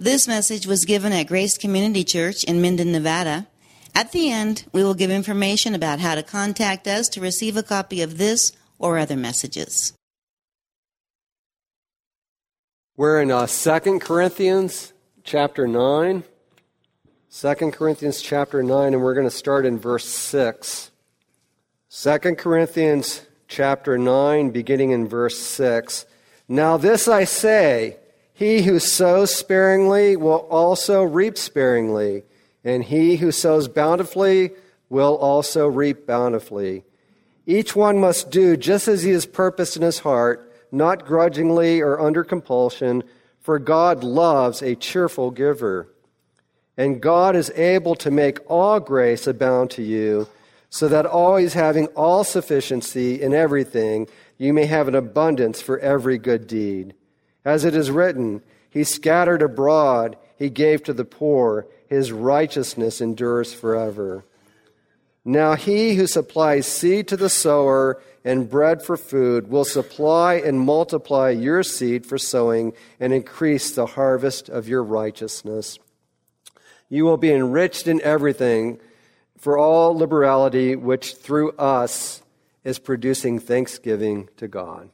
This message was given at Grace Community Church in Minden, Nevada. At the end, we will give information about how to contact us to receive a copy of this or other messages. We're in 2 Corinthians chapter 9. 2 Corinthians chapter 9, and we're going to start in verse 6. 2 Corinthians chapter 9, beginning in verse 6. Now this I say, he who sows sparingly will also reap sparingly, and he who sows bountifully will also reap bountifully. Each one must do just as he has purposed in his heart, not grudgingly or under compulsion, for God loves a cheerful giver. And God is able to make all grace abound to you, so that always having all sufficiency in everything, you may have an abundance for every good deed. As it is written, he scattered abroad, he gave to the poor, his righteousness endures forever. Now he who supplies seed to the sower and bread for food will supply and multiply your seed for sowing and increase the harvest of your righteousness. You will be enriched in everything for all liberality, which through us is producing thanksgiving to God.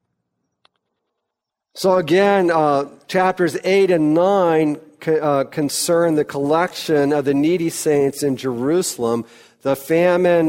So again, chapters 8 and 9 concern the collection of the needy saints in Jerusalem. The famine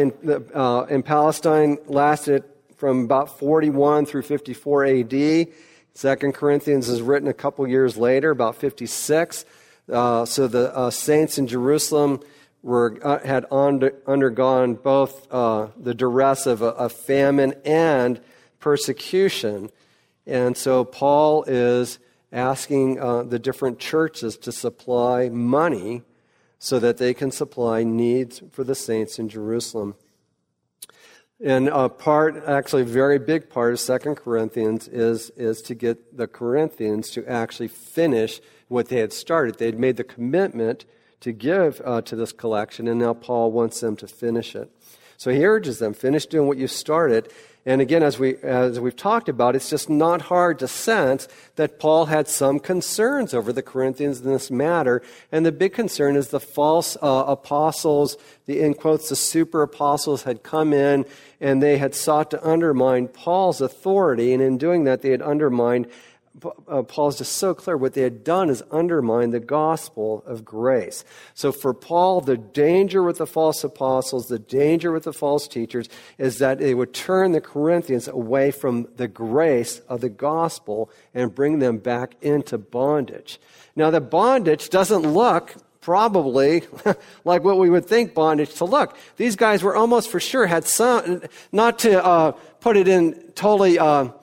in Palestine lasted from about 41 through 54 AD. 2 Corinthians is written a couple years later, about 56. So the saints in Jerusalem had undergone both the duress of a famine and persecution. And so Paul is asking the different churches to supply money so that they can supply needs for the saints in Jerusalem. And a very big part of 2 Corinthians is to get the Corinthians to actually finish what they had started. They had made the commitment to give to this collection, and now Paul wants them to finish it. So he urges them, finish doing what you started. And again, as we've talked about, it's just not hard to sense that Paul had some concerns over the Corinthians in this matter. And the big concern is the false apostles, in quotes, the super apostles had come in and they had sought to undermine Paul's authority. And in doing that, they had undermined, Paul's just so clear, what they had done is undermine the gospel of grace. So for Paul, the danger with the false apostles, the danger with the false teachers, is that they would turn the Corinthians away from the grace of the gospel and bring them back into bondage. Now, the bondage doesn't look probably like what we would think bondage to look. These guys were almost for sure had some, not to put it in totally,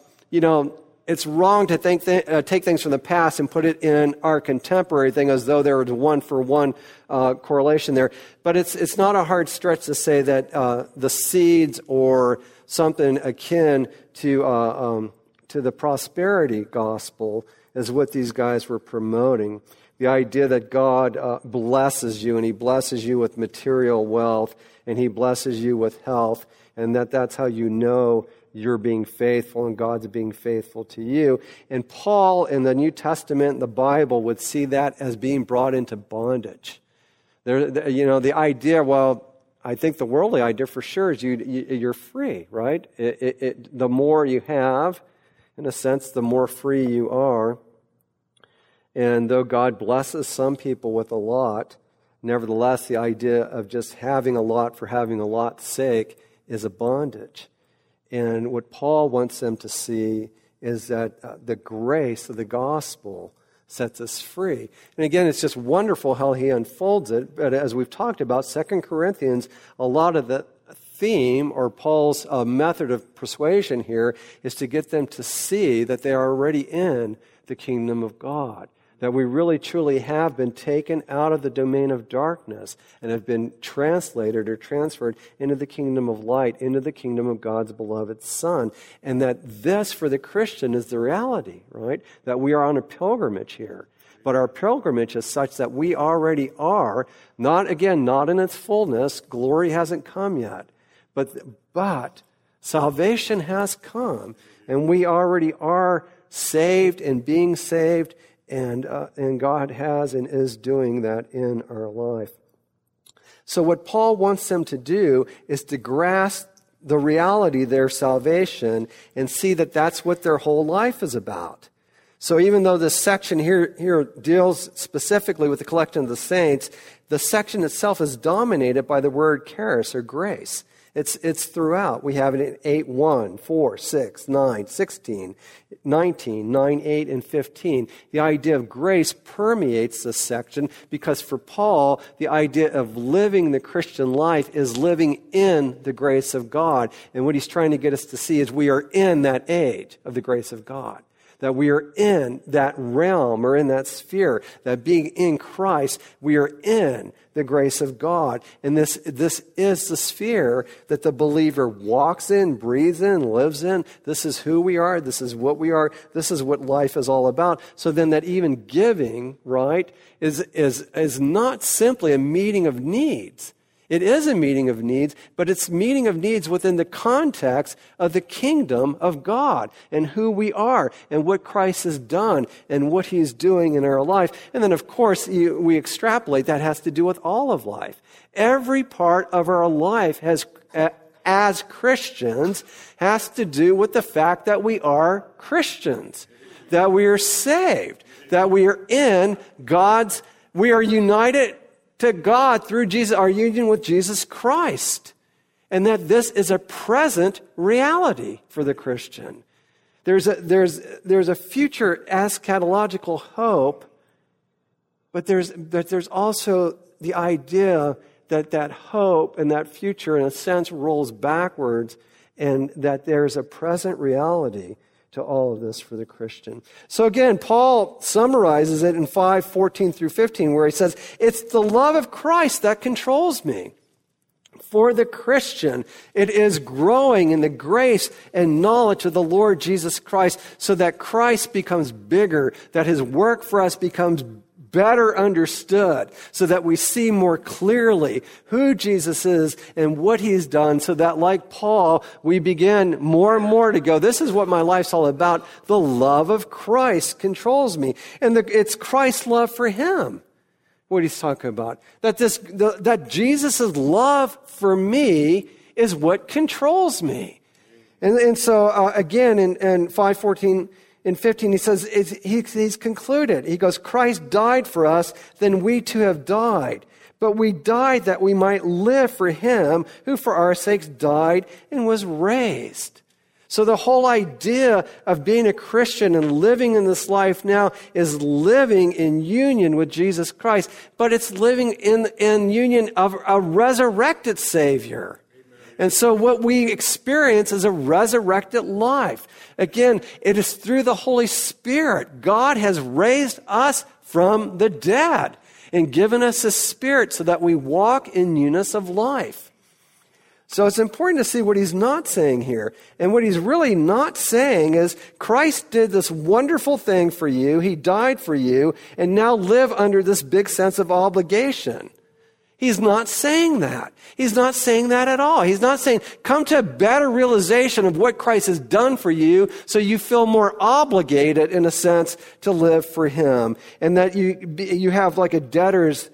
it's wrong to take things from the past and put it in our contemporary thing as though there was one-for-one correlation there. But it's not a hard stretch to say that the seeds or something akin to the prosperity gospel is what these guys were promoting. The idea that God blesses you, and he blesses you with material wealth, and he blesses you with health, and that's how you know you're being faithful and God's being faithful to you. And Paul in the New Testament, the Bible, would see that as being brought into bondage. The idea, I think the worldly idea for sure is you're free, right? The more you have, in a sense, the more free you are. And though God blesses some people with a lot, nevertheless, the idea of just having a lot for having a lot's sake is a bondage. And what Paul wants them to see is that the grace of the gospel sets us free. And again, it's just wonderful how he unfolds it. But as we've talked about, 2 Corinthians, a lot of the theme or Paul's method of persuasion here is to get them to see that they are already in the kingdom of God. That we really truly have been taken out of the domain of darkness and have been translated or transferred into the kingdom of light, into the kingdom of God's beloved Son. And that this, for the Christian, is the reality, right? That we are on a pilgrimage here. But our pilgrimage is such that we already are, not in its fullness, glory hasn't come yet, but salvation has come, and we already are saved and being saved And God has and is doing that in our life. So what Paul wants them to do is to grasp the reality of their salvation and see that that's what their whole life is about. So even though this section here deals specifically with the collection of the saints, the section itself is dominated by the word charis, or grace. It's throughout. We have it in 8:1, 4, 6, 9, 16, 19, 9, 8, and 15. The idea of grace permeates this section because for Paul, the idea of living the Christian life is living in the grace of God. And what he's trying to get us to see is we are in that age of the grace of God. That we are in that realm or in that sphere, that being in Christ, we are in the grace of God. And this is the sphere that the believer walks in, breathes in, lives in. This is who we are. This is what we are. This is what life is all about. So then that even giving, right, is not simply a meeting of needs. It is a meeting of needs, but it's meeting of needs within the context of the kingdom of God and who we are and what Christ has done and what he's doing in our life. And then, of course, we extrapolate that has to do with all of life. Every part of our life as Christians has to do with the fact that we are Christians, that we are saved, that we are in we are united to God through Jesus, our union with Jesus Christ. And that this is a present reality for the Christian. There's a future eschatological hope, but there's also the idea that hope and that future in a sense rolls backwards, and that there's a present reality to all of this for the Christian. So again, Paul summarizes it in 5:14 through 15, where he says, it's the love of Christ that controls me. For the Christian, it is growing in the grace and knowledge of the Lord Jesus Christ so that Christ becomes bigger, that his work for us becomes better understood, so that we see more clearly who Jesus is and what he's done, so that like Paul, we begin more and more to go, this is what my life's all about. The love of Christ controls me. And it's Christ's love for him, what he's talking about. That Jesus' love for me is what controls me. And so, again, in 5:14, in 15, he says, he's concluded. He goes, Christ died for us, then we too have died. But we died that we might live for him who for our sakes died and was raised. So the whole idea of being a Christian and living in this life now is living in union with Jesus Christ. But it's living in union of a resurrected Savior. And so what we experience is a resurrected life. Again, it is through the Holy Spirit. God has raised us from the dead and given us His Spirit so that we walk in newness of life. So it's important to see what he's not saying here. And what he's really not saying is Christ did this wonderful thing for you. He died for you, and now live under this big sense of obligation. He's not saying that. He's not saying that at all. He's not saying, come to a better realization of what Christ has done for you so you feel more obligated, in a sense, to live for Him. And that you have like a debtor's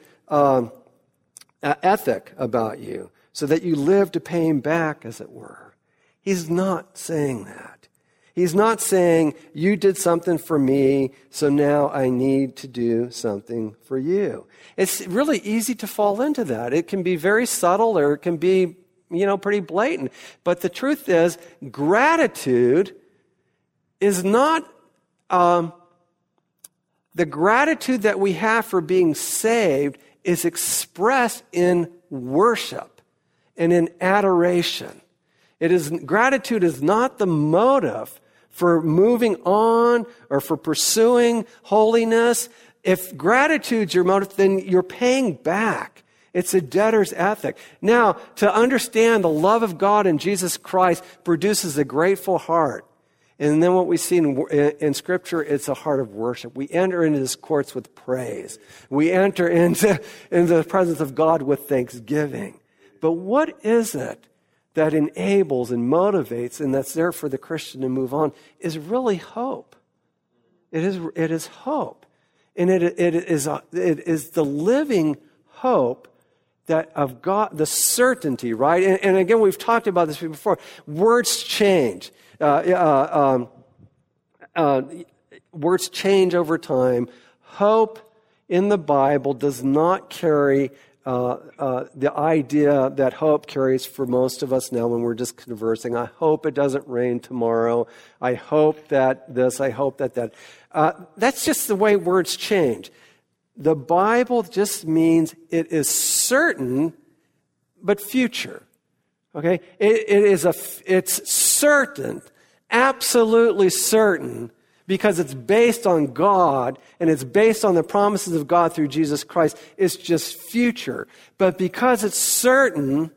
ethic about you, so that you live to pay Him back, as it were. He's not saying that. He's not saying, you did something for me, so now I need to do something for you. It's really easy to fall into that. It can be very subtle, or it can be, pretty blatant. But the truth is, gratitude is not, the gratitude that we have for being saved is expressed in worship and in adoration. Gratitude is not the motive for moving on or for pursuing holiness. If gratitude's your motive, then you're paying back. It's a debtor's ethic. Now, to understand the love of God in Jesus Christ produces a grateful heart. And then what we see in Scripture, it's a heart of worship. We enter into His courts with praise. We enter into the presence of God with thanksgiving. But what is it that enables and motivates and that's there for the Christian to move on is really hope. It is hope. And it is the living hope that of God, the certainty, right? And again, we've talked about this before. Words change. Words change over time. Hope in the Bible does not carry the idea that hope carries for most of us now when we're just conversing. I hope it doesn't rain tomorrow. I hope that this, I hope that that. That's just the way words change. The Bible just means it is certain, but future. Okay? It's certain, absolutely certain, because it's based on God and it's based on the promises of God through Jesus Christ. It's just future. But because it's certain,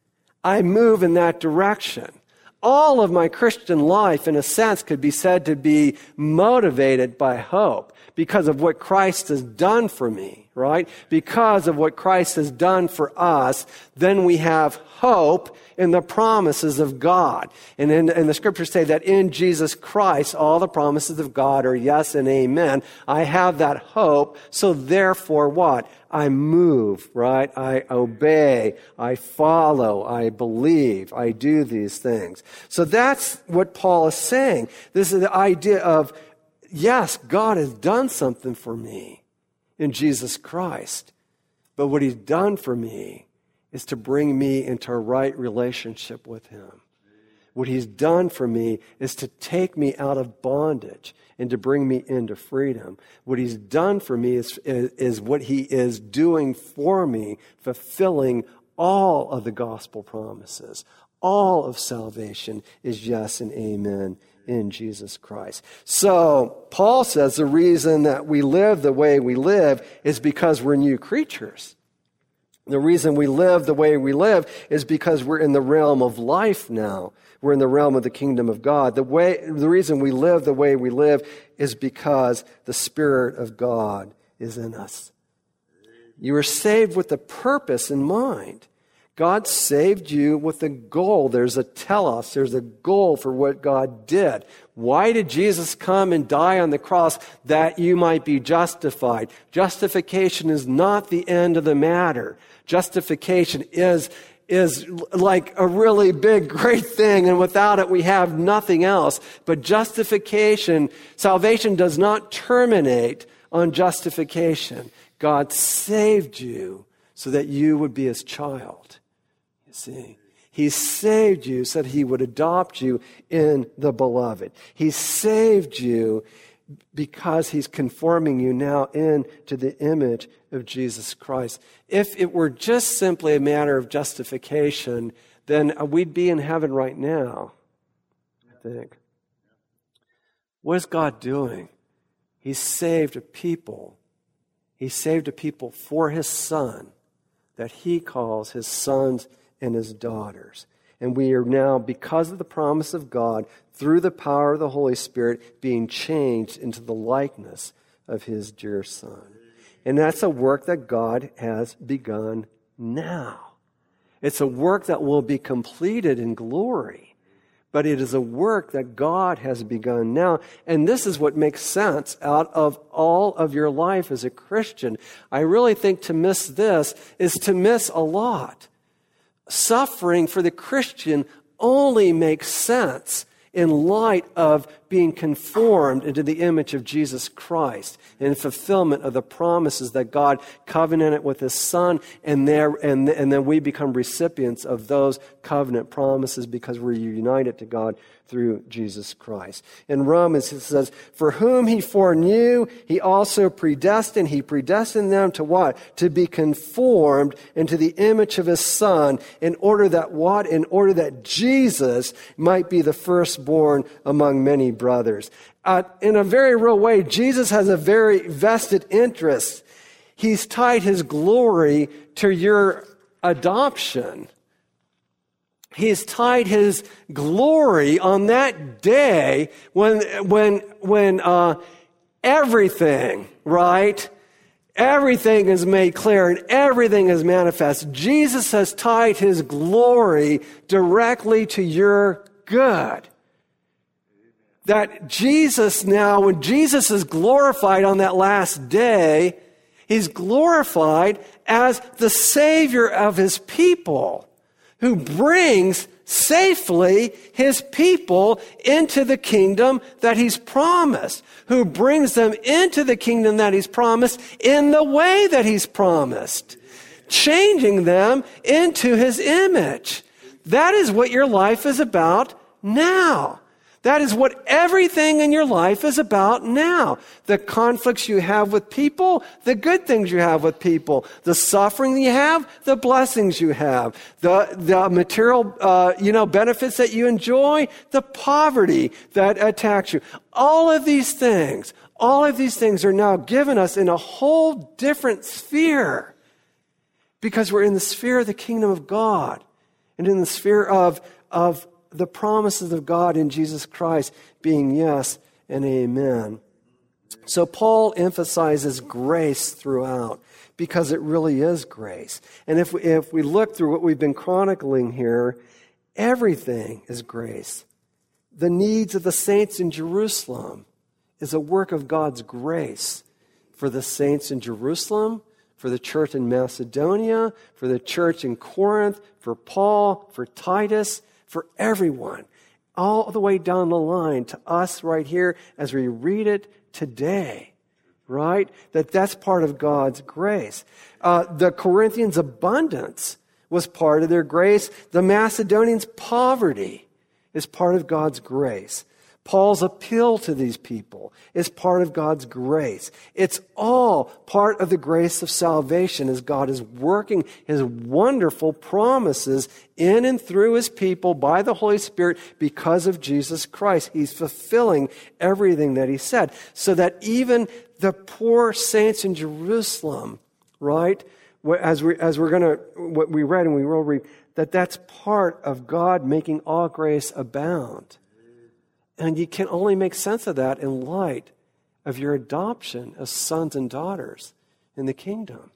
I move in that direction. All of my Christian life, in a sense, could be said to be motivated by hope because of what Christ has done for me, right? Because of what Christ has done for us, then we have hope in the promises of God. And the scriptures say that in Jesus Christ, all the promises of God are yes and amen. I have that hope, so therefore what? I move, right? I obey, I follow, I believe, I do these things. So that's what Paul is saying. This is the idea of, yes, God has done something for me in Jesus Christ. But what he's done for me is to bring me into a right relationship with him. What he's done for me is to take me out of bondage and to bring me into freedom. What he's done for me is what he is doing for me, fulfilling all of the gospel promises. All of salvation is yes and amen in Jesus Christ. So Paul says the reason that we live the way we live is because we're new creatures. The reason we live the way we live is because we're in the realm of life now. We're in the realm of the kingdom of God. The reason we live the way we live is because the Spirit of God is in us. You were saved with a purpose in mind. God saved you with a goal. There's a telos. There's a goal for what God did. Why did Jesus come and die on the cross? That you might be justified. Justification is not the end of the matter. Justification is like a really big, great thing, and without it we have nothing else. But justification, salvation does not terminate on justification. God saved you so that you would be his child. You see, he saved you so that he would adopt you in the beloved. He saved you because he's conforming you now into the image of Jesus Christ. If it were just simply a matter of justification, then we'd be in heaven right now, I think. What is God doing? He saved a people. He saved a people for his Son that he calls his sons and his daughters. And we are now, because of the promise of God, through the power of the Holy Spirit, being changed into the likeness of his dear Son. And that's a work that God has begun now. It's a work that will be completed in glory. But it is a work that God has begun now. And this is what makes sense out of all of your life as a Christian. I really think to miss this is to miss a lot. Suffering for the Christian only makes sense in light of being conformed into the image of Jesus Christ in fulfillment of the promises that God covenanted with his Son, and then we become recipients of those covenant promises because we're united to God through Jesus Christ. In Romans it says, for whom he foreknew, he also predestined. He predestined them to what? To be conformed into the image of his Son, in order that what? In order that Jesus might be the firstborn among many brothers. In a very real way, Jesus has a very vested interest. He's tied his glory to your adoption. He's tied his glory on that day when everything, right? Everything is made clear and everything is manifest. Jesus has tied his glory directly to your good. that Jesus now, when Jesus is glorified on that last day, he's glorified as the Savior of his people, who brings safely his people into the kingdom that he's promised, who brings them into the kingdom that he's promised in the way that he's promised, changing them into his image. That is what your life is about now. That is what everything in your life is about now. The conflicts you have with people, the good things you have with people, the suffering you have, the blessings you have, the material, benefits that you enjoy, the poverty that attacks you. All of these things are now given us in a whole different sphere, because we're in the sphere of the kingdom of God and in the sphere of the promises of God in Jesus Christ being yes and amen. So Paul emphasizes grace throughout, because it really is grace. And if we look through what we've been chronicling here, everything is grace. The needs of the saints in Jerusalem is a work of God's grace for the saints in Jerusalem, for the church in Macedonia, for the church in Corinth, for Paul, for Titus, for everyone, all the way down the line to us right here as we read it today, right? That's part of God's grace. The Corinthians' abundance was part of their grace. The Macedonians' poverty is part of God's grace. Paul's appeal to these people is part of God's grace. It's all part of the grace of salvation as God is working his wonderful promises in and through his people by the Holy Spirit because of Jesus Christ. He's fulfilling everything that he said, so that even the poor saints in Jerusalem, right, as we're going to, what we read and we will read, that's part of God making all grace abound. And you can only make sense of that in light of your adoption as sons and daughters in the kingdom,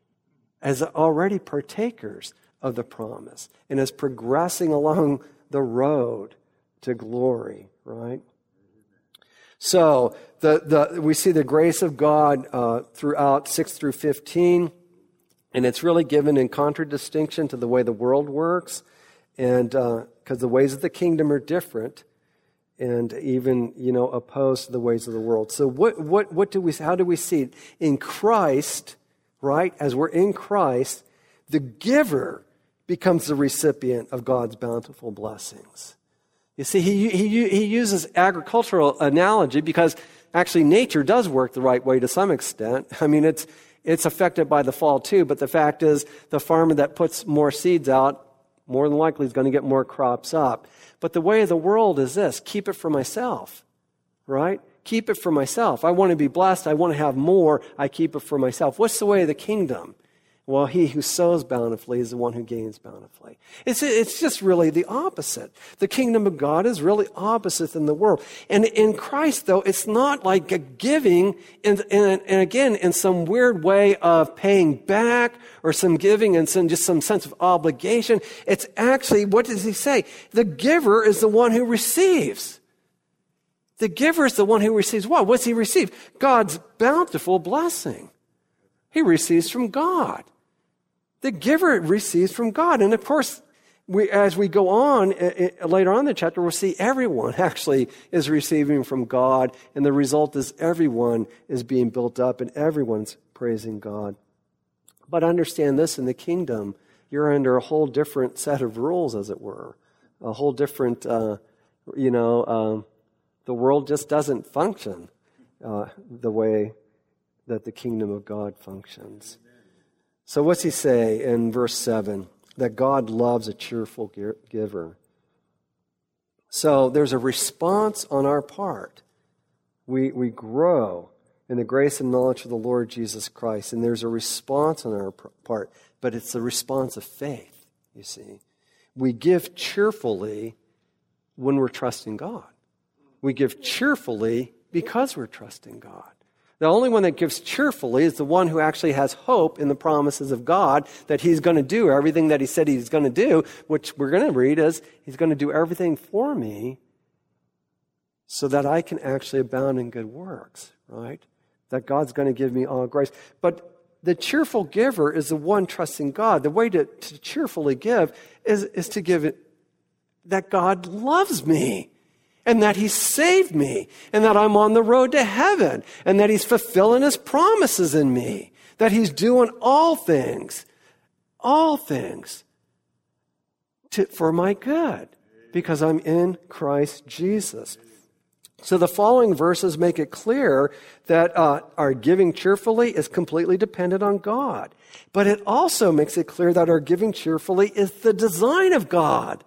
as already partakers of the promise, and as progressing along the road to glory, right? So we see the grace of God throughout 6 through 15, and it's really given in contradistinction to the way the world works, and because the ways of the kingdom are different, and even, opposed to the ways of the world. So how do we see it? In Christ, right, as we're in Christ, the giver becomes the recipient of God's bountiful blessings. You see, he uses agricultural analogy because actually nature does work the right way to some extent. I mean, it's affected by the fall too, but the fact is the farmer that puts more seeds out more than likely is going to get more crops up. But the way of the world is this: keep it for myself, right? Keep it for myself. I want to be blessed. I want to have more. I keep it for myself. What's the way of the kingdom? Well, he who sows bountifully is the one who gains bountifully. It's just really the opposite. The kingdom of God is really opposite than the world. And in Christ, though, it's not like a giving, and again, in some weird way of paying back, or some giving and just some sense of obligation. It's actually, what does he say? The giver is the one who receives. The giver is the one who receives what? What's he receive? God's bountiful blessing. He receives from God. The giver receives from God. And of course, as we go on, later on in the chapter, we'll see everyone actually is receiving from God. And the result is everyone is being built up and everyone's praising God. But understand this, in the kingdom, you're under a whole different set of rules, as it were. A whole different, the world just doesn't function the way that the kingdom of God functions. So what's he say in verse 7? That God loves a cheerful giver. So there's a response on our part. We grow in the grace and knowledge of the Lord Jesus Christ, and there's a response on our part, but it's the response of faith, you see. We give cheerfully when we're trusting God. We give cheerfully because we're trusting God. The only one that gives cheerfully is the one who actually has hope in the promises of God that he's going to do everything that he said he's going to do, which we're going to read as he's going to do everything for me so that I can actually abound in good works, right? That God's going to give me all grace. But the cheerful giver is the one trusting God. The way to cheerfully give is to give it that God loves me, and that He saved me, and that I'm on the road to heaven, and that He's fulfilling His promises in me, that He's doing all things for my good, because I'm in Christ Jesus. So the following verses make it clear that our giving cheerfully is completely dependent on God. But it also makes it clear that our giving cheerfully is the design of God.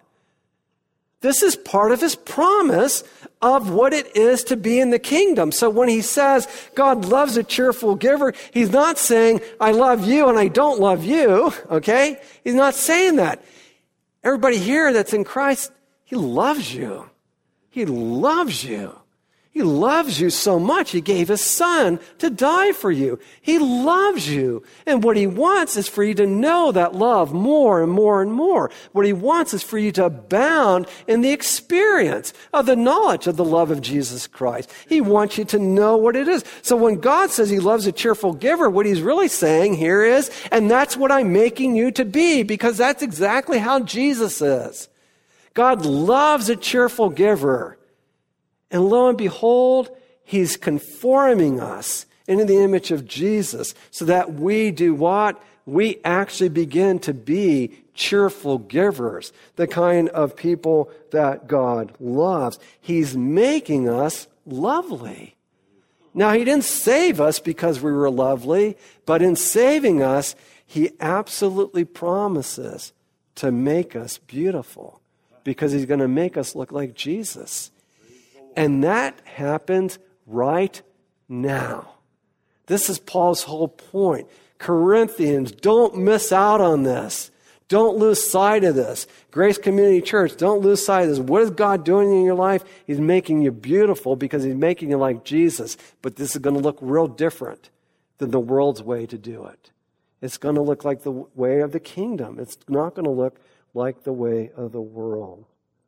This is part of His promise of what it is to be in the kingdom. So when He says God loves a cheerful giver, He's not saying, I love you and I don't love you, okay? He's not saying that. Everybody here that's in Christ, He loves you. He loves you. He loves you so much, He gave His Son to die for you. He loves you. And what He wants is for you to know that love more and more and more. What He wants is for you to abound in the experience of the knowledge of the love of Jesus Christ. He wants you to know what it is. So when God says He loves a cheerful giver, what He's really saying here is, and that's what I'm making you to be, because that's exactly how Jesus is. God loves a cheerful giver. And lo and behold, He's conforming us into the image of Jesus so that we do what? We actually begin to be cheerful givers, the kind of people that God loves. He's making us lovely. Now, He didn't save us because we were lovely, but in saving us, He absolutely promises to make us beautiful because He's going to make us look like Jesus. And that happens right now. This is Paul's whole point. Corinthians, don't miss out on this. Don't lose sight of this. Grace Community Church, don't lose sight of this. What is God doing in your life? He's making you beautiful because He's making you like Jesus. But this is going to look real different than the world's way to do it. It's going to look like the way of the kingdom. It's not going to look like the way of the world.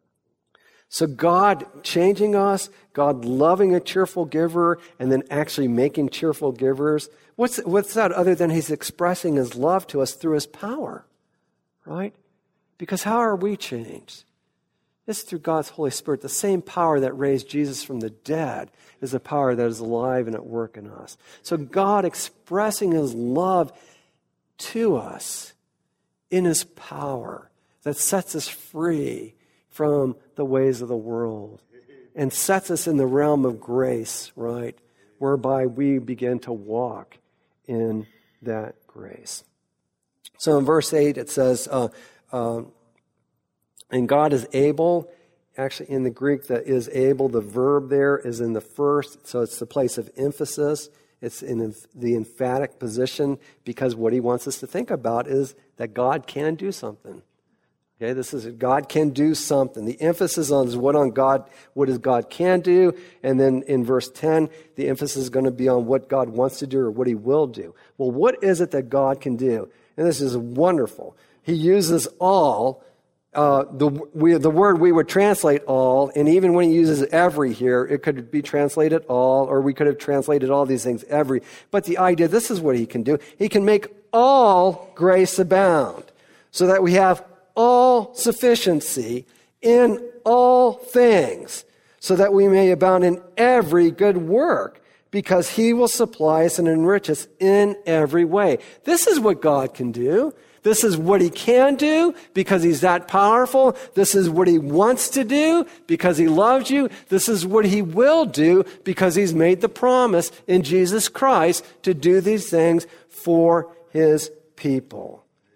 So God changing us, God loving a cheerful giver, and then actually making cheerful givers. What's that other than He's expressing His love to us through His power, right? Because how are we changed? It's through God's Holy Spirit. The same power that raised Jesus from the dead is the power that is alive and at work in us. So God expressing His love to us in His power that sets us free from the ways of the world and sets us in the realm of grace, right, whereby we begin to walk in that grace. So in verse 8 it says, and God is able. Actually, in the Greek, that is able, the verb there is in the first, so it's the place of emphasis. It's in the emphatic position because what He wants us to think about is that God can do something. Okay, this is God can do something. The emphasis is what is God can do, and then in verse 10, the emphasis is going to be on what God wants to do or what He will do. Well, what is it that God can do? And this is wonderful. He uses all. The word we would translate all, and even when He uses every here, it could be translated all, or we could have translated all these things every. But the idea, this is what He can do. He can make all grace abound, so that we have all sufficiency in all things, so that we may abound in every good work, because He will supply us and enrich us in every way. This is what God can do. This is what He can do because He's that powerful. This is what He wants to do because He loves you. This is what He will do because He's made the promise in Jesus Christ to do these things for His people.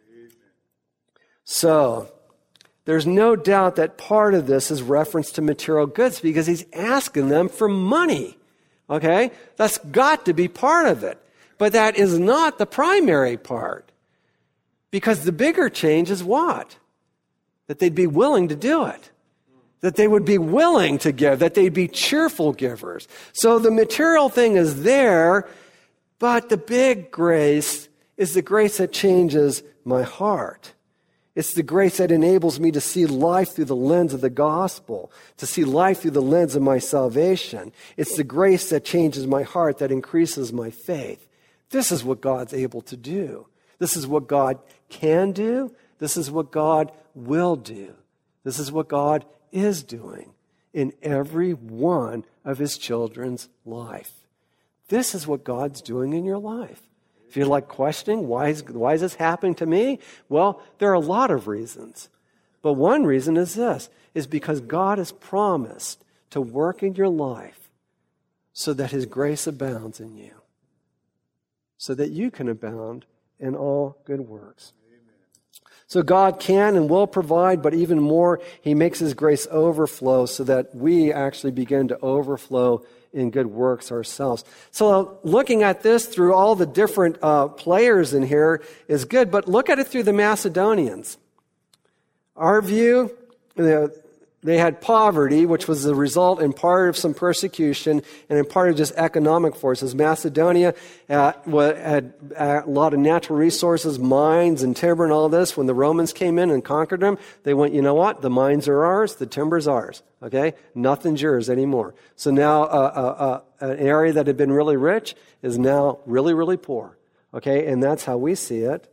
So, there's no doubt that part of this is reference to material goods because He's asking them for money. Okay? That's got to be part of it. But that is not the primary part. Because the bigger change is what? That they'd be willing to do it. That they would be willing to give. That they'd be cheerful givers. So the material thing is there, but the big grace is the grace that changes my heart. It's the grace that enables me to see life through the lens of the gospel, to see life through the lens of my salvation. It's the grace that changes my heart, that increases my faith. This is what God's able to do. This is what God can do. This is what God will do. This is what God is doing in every one of his children's life. This is what God's doing in your life. If you're like questioning, why is this happening to me? Well, there are a lot of reasons. But one reason is this, is because God has promised to work in your life so that his grace abounds in you, so that you can abound in all good works. So God can and will provide, but even more, he makes his grace overflow so that we actually begin to overflow in good works ourselves. So looking at this through all the different players in here is good, but look at it through the Macedonians. Our view, they had poverty, which was the result in part of some persecution and in part of just economic forces. Macedonia had a lot of natural resources, mines and timber and all this. When the Romans came in and conquered them, they went, you know what? The mines are ours, the timber's ours. Okay? Nothing's yours anymore. So now an area that had been really rich is now really, really poor. Okay? And that's how we see it.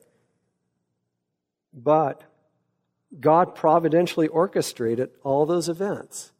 But God providentially orchestrated all those events,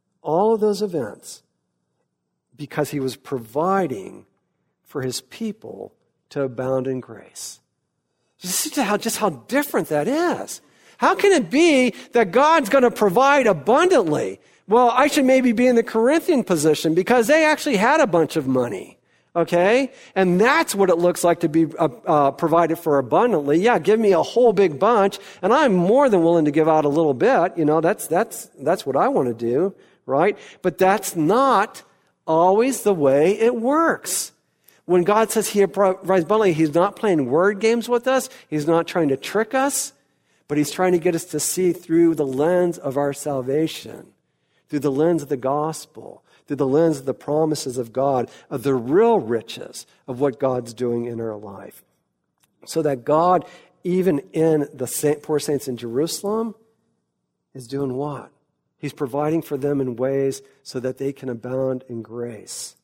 because he was providing for his people to abound in grace. Just how different that is. How can it be that God's going to provide abundantly? Well, I should maybe be in the Corinthian position because they actually had a bunch of money. Okay? And that's what it looks like to be provided for abundantly. Yeah, give me a whole big bunch, and I'm more than willing to give out a little bit. You know, that's what I want to do, right? But that's not always the way it works. When God says he provides abundantly, he's not playing word games with us. He's not trying to trick us, but he's trying to get us to see through the lens of our salvation, through the lens of the gospel, through the lens of the promises of God, of the real riches of what God's doing in our life. So that God, even in the poor saints in Jerusalem, is doing what? He's providing for them in ways so that they can abound in grace.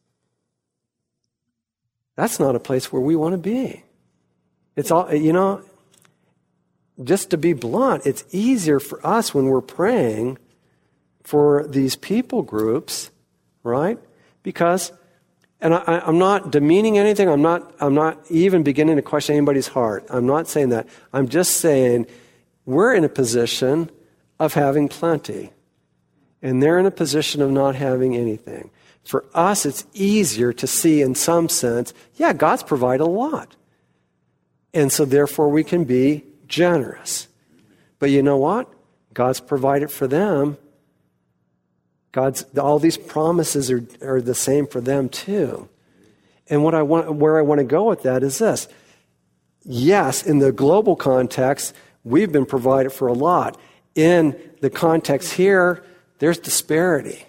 That's not a place where we want to be. It's all, just to be blunt, it's easier for us when we're praying for these people groups, right? Because, and I'm not demeaning anything. I'm not even beginning to question anybody's heart. I'm not saying that. I'm just saying we're in a position of having plenty, and they're in a position of not having anything. For us, it's easier to see in some sense, yeah, God's provided a lot. And so therefore we can be generous. But you know what? God's provided for them. All these promises are the same for them too. And where I want to go with that is this. Yes, in the global context, we've been provided for a lot. In the context here, there's disparity.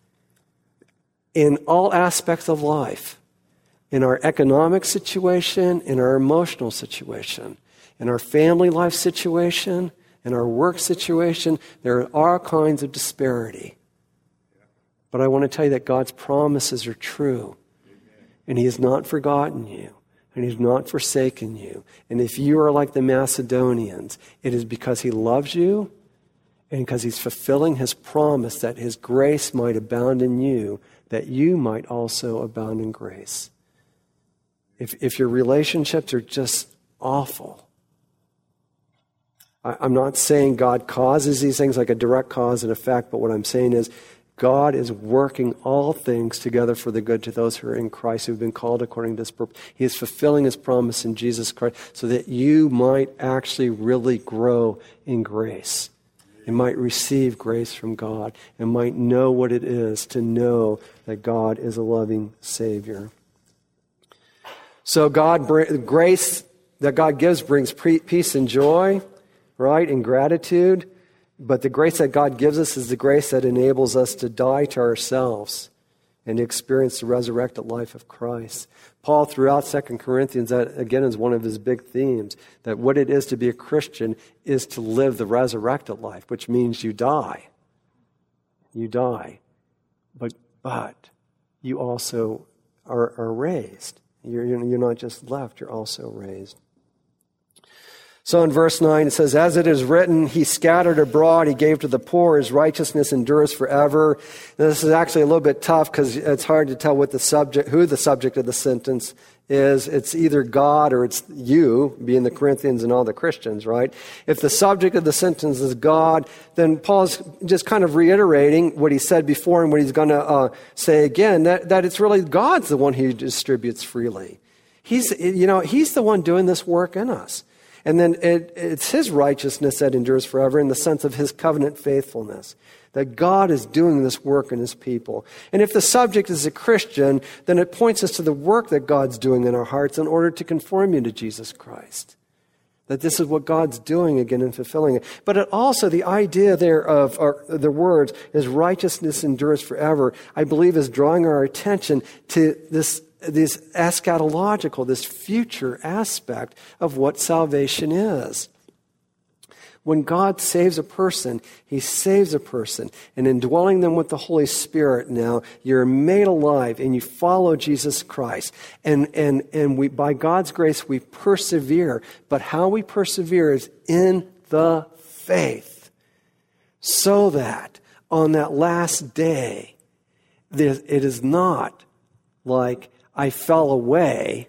In all aspects of life. In our economic situation, in our emotional situation, in our family life situation, in our work situation, there are all kinds of disparity. But I want to tell you that God's promises are true. And he has not forgotten you. And he's not forsaken you. And if you are like the Macedonians, it is because he loves you and because he's fulfilling his promise that his grace might abound in you, that you might also abound in grace. If your relationships are just awful, I'm not saying God causes these things like a direct cause and effect, but what I'm saying is God is working all things together for the good to those who are in Christ, who have been called according to his purpose. He is fulfilling his promise in Jesus Christ so that you might actually really grow in grace. You might receive grace from God and might know what it is to know that God is a loving Savior. So grace that God gives brings peace and joy, right, and gratitude. But the grace that God gives us is the grace that enables us to die to ourselves and experience the resurrected life of Christ. Paul, throughout 2 Corinthians, that again is one of his big themes, that what it is to be a Christian is to live the resurrected life, which means you die. You die. But you also are raised. You're not just left, you're also raised. So in verse 9 it says, as it is written, he scattered abroad, he gave to the poor, his righteousness endures forever. Now, this is actually a little bit tough because it's hard to tell who the subject of the sentence is. It's either God or it's you, being the Corinthians and all the Christians, right? If the subject of the sentence is God, then Paul's just kind of reiterating what he said before and what he's going to say again, that it's really God's the one who distributes freely. He's the one doing this work in us. And then it's his righteousness that endures forever in the sense of his covenant faithfulness, that God is doing this work in his people. And if the subject is a Christian, then it points us to the work that God's doing in our hearts in order to conform you to Jesus Christ. That this is what God's doing again and fulfilling it. But it also, the idea there of the words, is righteousness endures forever, I believe is drawing our attention to this eschatological, this future aspect of what salvation is. When God saves a person, he saves a person. And indwelling them with the Holy Spirit now, you're made alive and you follow Jesus Christ. And we, by God's grace, we persevere. But how we persevere is in the faith. So that on that last day, it is not like I fell away,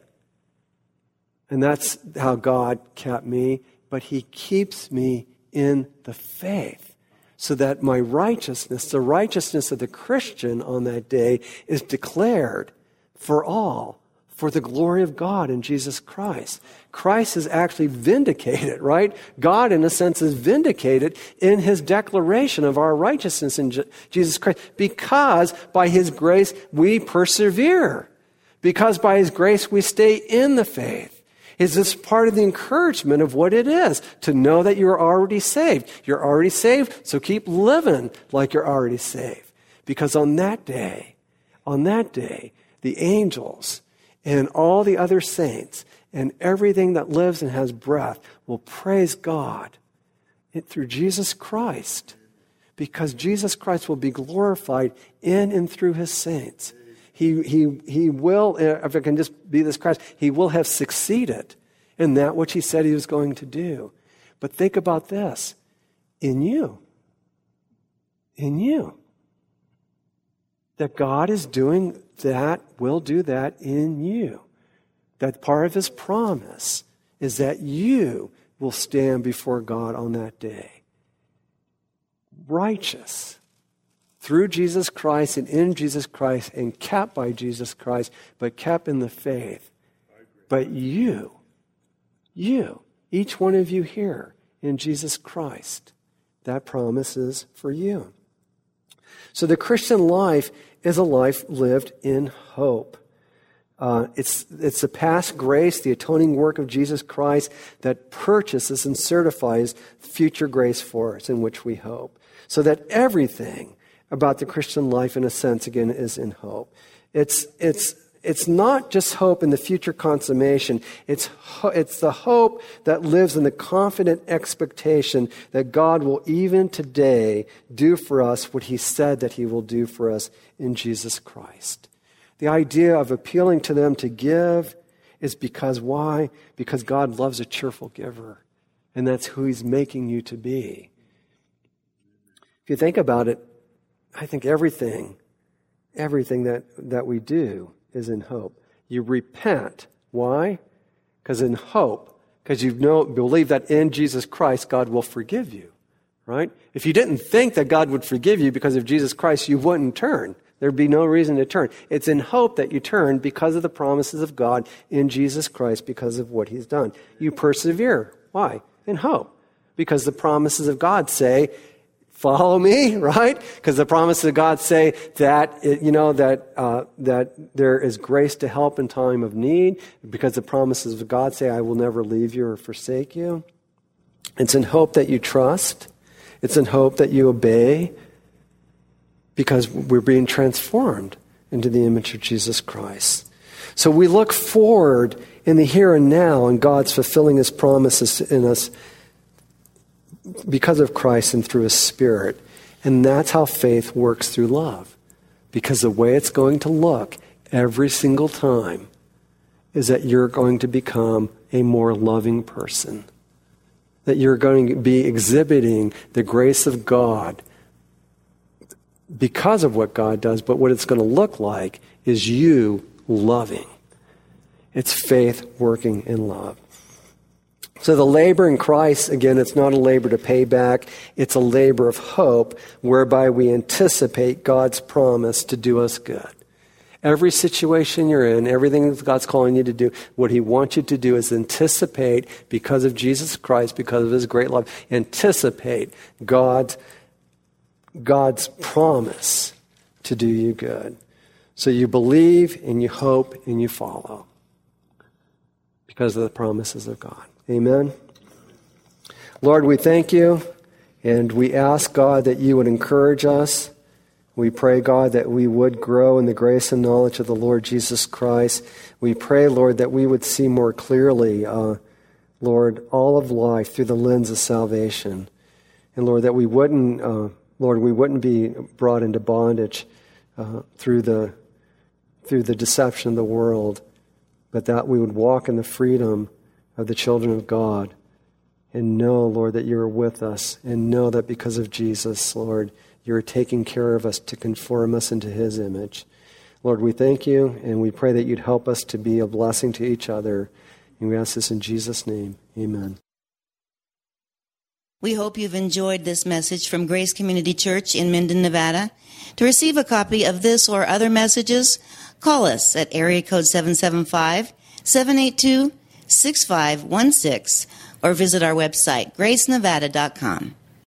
and that's how God kept me, but he keeps me in the faith so that my righteousness, the righteousness of the Christian on that day, is declared for all, for the glory of God in Jesus Christ. Christ is actually vindicated, right? God, in a sense, is vindicated in his declaration of our righteousness in Jesus Christ, because by his grace we persevere. Because by his grace we stay in the faith. Is this part of the encouragement of what it is to know that you're already saved? You're already saved, so keep living like you're already saved. Because on that day, the angels and all the other saints and everything that lives and has breath will praise God through Jesus Christ. Because Jesus Christ will be glorified in and through his saints. He will, if it can just be this Christ, he will have succeeded in that which he said he was going to do. But think about this. In you. That God is doing that, will do that in you. That part of his promise is that you will stand before God on that day. Righteous. Through Jesus Christ and in Jesus Christ and kept by Jesus Christ, but kept in the faith. But you, each one of you here in Jesus Christ, that promise is for you. So the Christian life is a life lived in hope. It's the past grace, the atoning work of Jesus Christ that purchases and certifies future grace for us in which we hope. So that everything about the Christian life, in a sense, again, is in hope. It's not just hope in the future consummation. It's the hope that lives in the confident expectation that God will even today do for us what he said that he will do for us in Jesus Christ. The idea of appealing to them to give is because why? Because God loves a cheerful giver, and that's who he's making you to be. If you think about it, I think everything that we do is in hope. You repent. Why? Because in hope. Because you believe that in Jesus Christ, God will forgive you. Right? If you didn't think that God would forgive you because of Jesus Christ, you wouldn't turn. There'd be no reason to turn. It's in hope that you turn because of the promises of God in Jesus Christ, because of what he's done. You persevere. Why? In hope. Because the promises of God say, follow me, right? Because the promises of God say that that there is grace to help in time of need. Because the promises of God say, I will never leave you or forsake you. It's in hope that you trust. It's in hope that you obey. Because we're being transformed into the image of Jesus Christ. So we look forward in the here and now, and God's fulfilling his promises in us because of Christ and through his Spirit. And that's how faith works through love. Because the way it's going to look every single time is that you're going to become a more loving person. That you're going to be exhibiting the grace of God because of what God does, but what it's going to look like is you loving. It's faith working in love. So the labor in Christ, again, it's not a labor to pay back. It's a labor of hope whereby we anticipate God's promise to do us good. Every situation you're in, everything that God's calling you to do, what he wants you to do is anticipate, because of Jesus Christ, because of his great love, anticipate God's promise to do you good. So you believe and you hope and you follow because of the promises of God. Amen. Lord, we thank you and we ask, God, that you would encourage us. We pray, God, that we would grow in the grace and knowledge of the Lord Jesus Christ. We pray, Lord, that we would see more clearly, Lord, all of life through the lens of salvation. And Lord, that we wouldn't be brought into bondage through the deception of the world, but that we would walk in the freedom of the children of God and know, Lord, that you are with us, and know that because of Jesus, Lord, you're taking care of us to conform us into his image. Lord, we thank you, and we pray that you'd help us to be a blessing to each other. And we ask this in Jesus' name. Amen. We hope you've enjoyed this message from Grace Community Church in Minden, Nevada. To receive a copy of this or other messages, call us at area code 775-782-6516 or visit our website, gracenevada.com.